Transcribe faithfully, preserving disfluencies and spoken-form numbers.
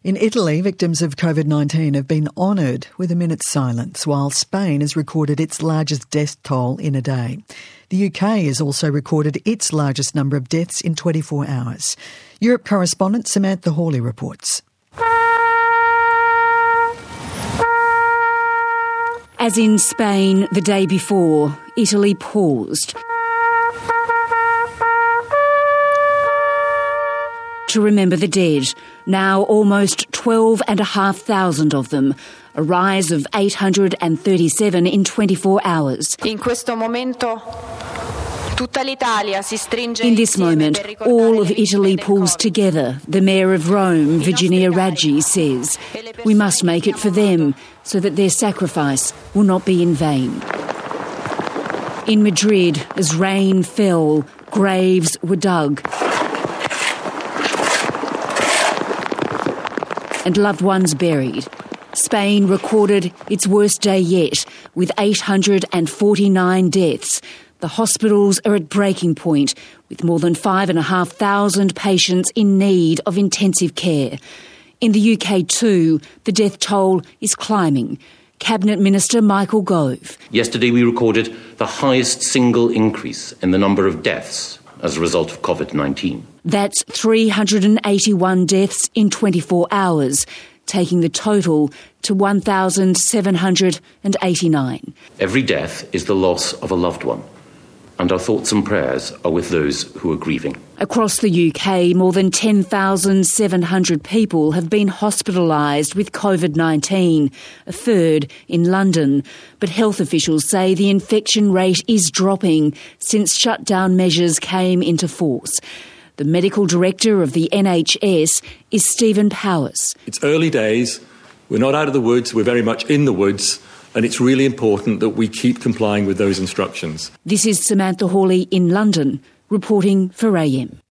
In Italy, victims of COVID nineteen have been honoured with a minute's silence, while Spain has recorded its largest death toll in a day. The U K has also recorded its largest number of deaths in twenty-four hours. Europe correspondent Samantha Hawley reports. As in Spain the day before, Italy paused to remember the dead, now almost twelve and a half thousand of them, a rise of eight hundred thirty-seven in twenty-four hours. In questo momento, tutta l'Italia si stringe In this moment, all of Italy pulls together, the Mayor of Rome, Virginia Raggi, says. We must make it for them, so that their sacrifice will not be in vain. In Madrid, as rain fell, graves were dug, and loved ones buried. Spain recorded its worst day yet, with eight hundred forty-nine deaths. The hospitals are at breaking point, with more than five and a half thousand patients in need of intensive care. In the U K too, the death toll is climbing. Cabinet Minister Michael Gove. Yesterday we recorded the highest single increase in the number of deaths as a result of COVID nineteen. That's three hundred eighty-one deaths in twenty-four hours, taking the total to one thousand seven hundred eighty-nine. Every death is the loss of a loved one, and our thoughts and prayers are with those who are grieving. Across the U K, more than ten thousand seven hundred people have been hospitalised with COVID nineteen, a third in London. But health officials say the infection rate is dropping since shutdown measures came into force. The medical director of the N H S is Stephen Powers. It's early days. We're not out of the woods. We're very much in the woods. And it's really important that we keep complying with those instructions. This is Samantha Hawley in London, reporting for A M.